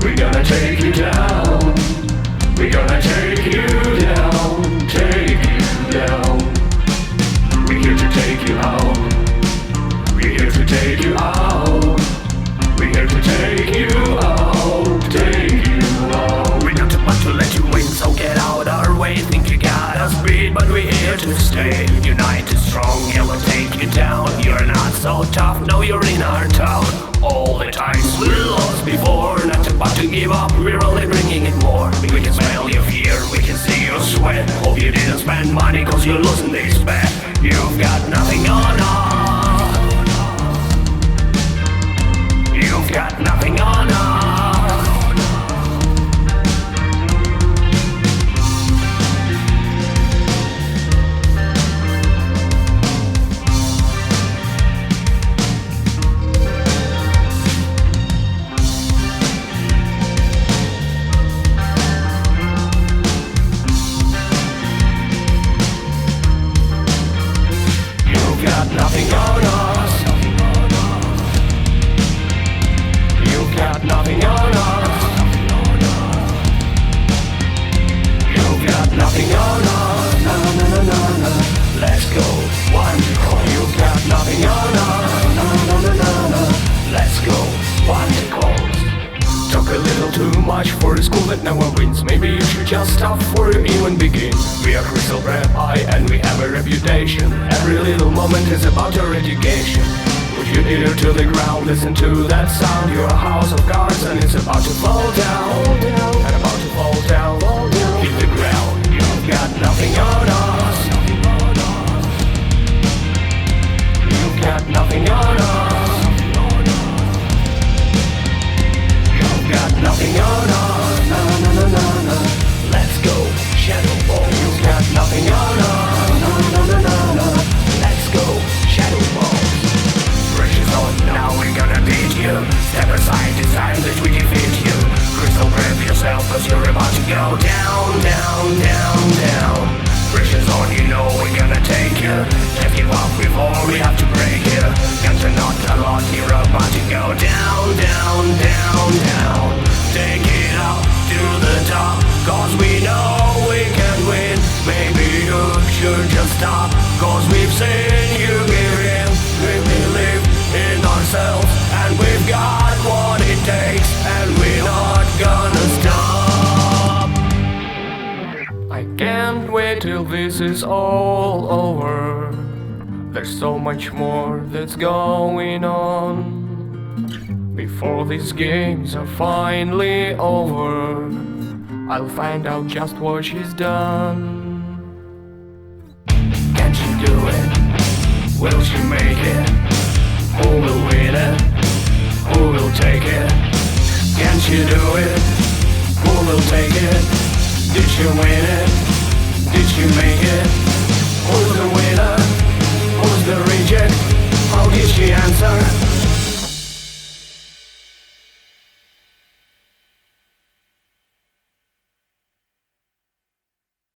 We're gonna take you down. We're gonna take you down, take you down. We're here to take you out. We're here to take you out. We're here to take you out, take you out. We're not about to let you win, so get out our way. Think you got us beat, but we're here to stay. United, strong, yeah, we'll take you down. You're not so tough, no, you're in our town. All the times we lost before, not about to give up, we're only bringing it more. We can smell your fear, we can see your sweat. Hope you didn't spend money, cause you're losing this bet. You've got nothing on us. You've got nothing on us. Nothing on us. You've got nothing on us. You've got nothing on us. Na na na na na. Let's go. One to call. You've got nothing on us. Na na na na na. Let's go. One to call. Talk a little too much for a school that never wins. Maybe you should just stop before you even begin. We are crystal brand high and we have a reputation. Every little moment is about your education. Put your ear to the ground, listen to that sound. You're a house of cards and it's about to fall down. And about to fall down. Hit the ground. You've got nothing on us. You've got nothing on us. Got nothing on us, na na na na na. Let's go, Shadow Ball. You've got nothing on us, na na na na na. Let's go, Shadow Balls. Pressure's on, now we're gonna beat you. Step aside, it's time that we defeat you. Crystal, grab yourself, cause you're about to go down, down, down, down. Pressure's on, you know we're gonna take you. Can't give up before we have to break you. Guns are not a lot, you're about to go down, down, down, down. Take it up to the top, cause we know we can win. Maybe you should just stop, cause we've seen you give in. We believe in ourselves, and we've got what it takes, and we're not gonna stop. I can't wait till this is all over. There's so much more that's going on. Before these games are finally over, I'll find out just what she's done. Can she do it? Will she make it? Who will win it? Who will take it? Can she do it? Who will take it? Did she win it? Did she make it?